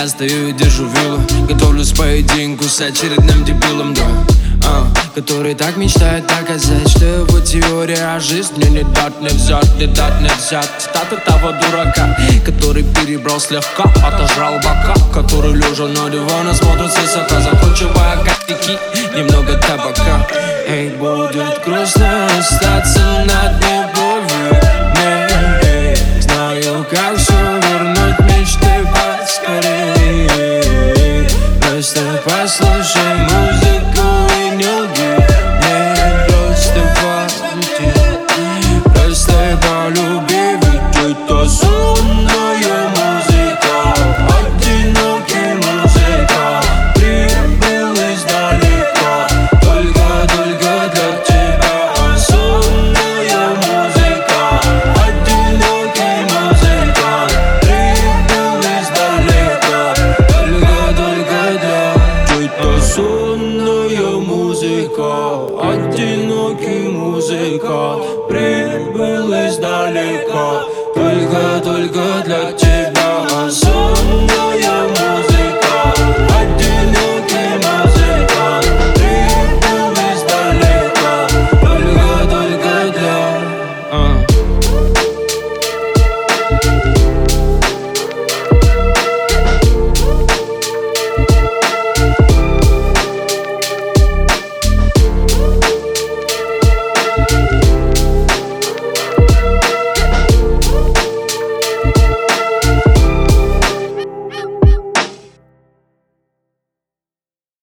Я стою и держу виллу, готовлюсь к поединку с очередным дебилом, да. Который так мечтает доказать, что его теория, а жизнь мне не дать, не взять, не дать, не взять. Цитата того дурака, который перебрал слегка, отожрал бока, который лежа на диване смотрит с высока, закручивая костяки, немного табака. Эй, будет грустно остаться над любовью, эй, знаю, как все вернуть, мечты поскорее. Просто послушай музыку и не лги, не просто полети, просто полюби, ведь это сонная музыка, одинокий музыка, прибыл издалека, только для тебя. Сонная музыка, одинокий музыка, прибыл издалека, только для. Это сонная музыка, одинокий музыка, прибыл издалека, только для тебя.